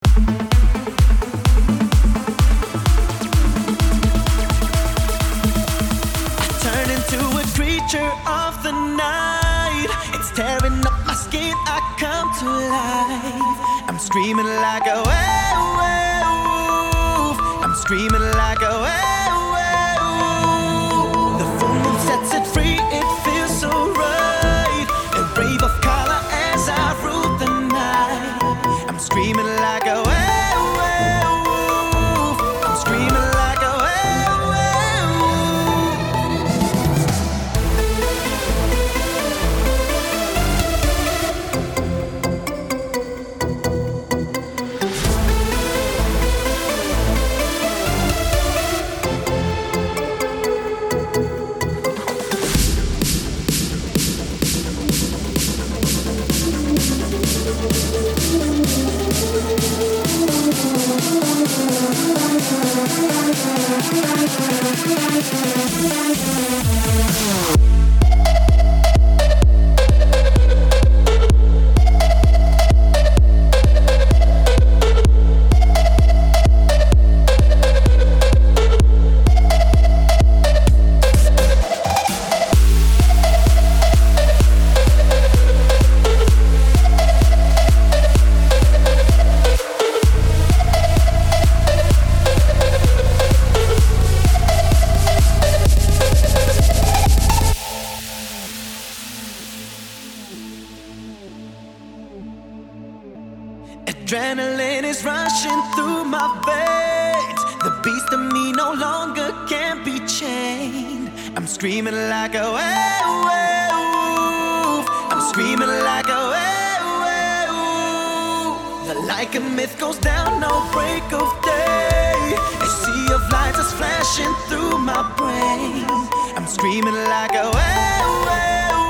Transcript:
Turn into a creature of the night. It's tearing up my skin, I come to life. I'm screaming like a werewolf. I'm screaming like a werewolf. The full moon sets it free, it feels so right. A rave of color as I rule the night. I'm screaming like a werewolf. I'm screaming like a adrenaline is rushing through my veins. The beast in me no longer can be chained. I'm screaming like a werewolf. I'm screaming like a werewolf. The like a myth goes down, no break of day. A sea of lights is flashing through my brain. I'm screaming like a werewolf.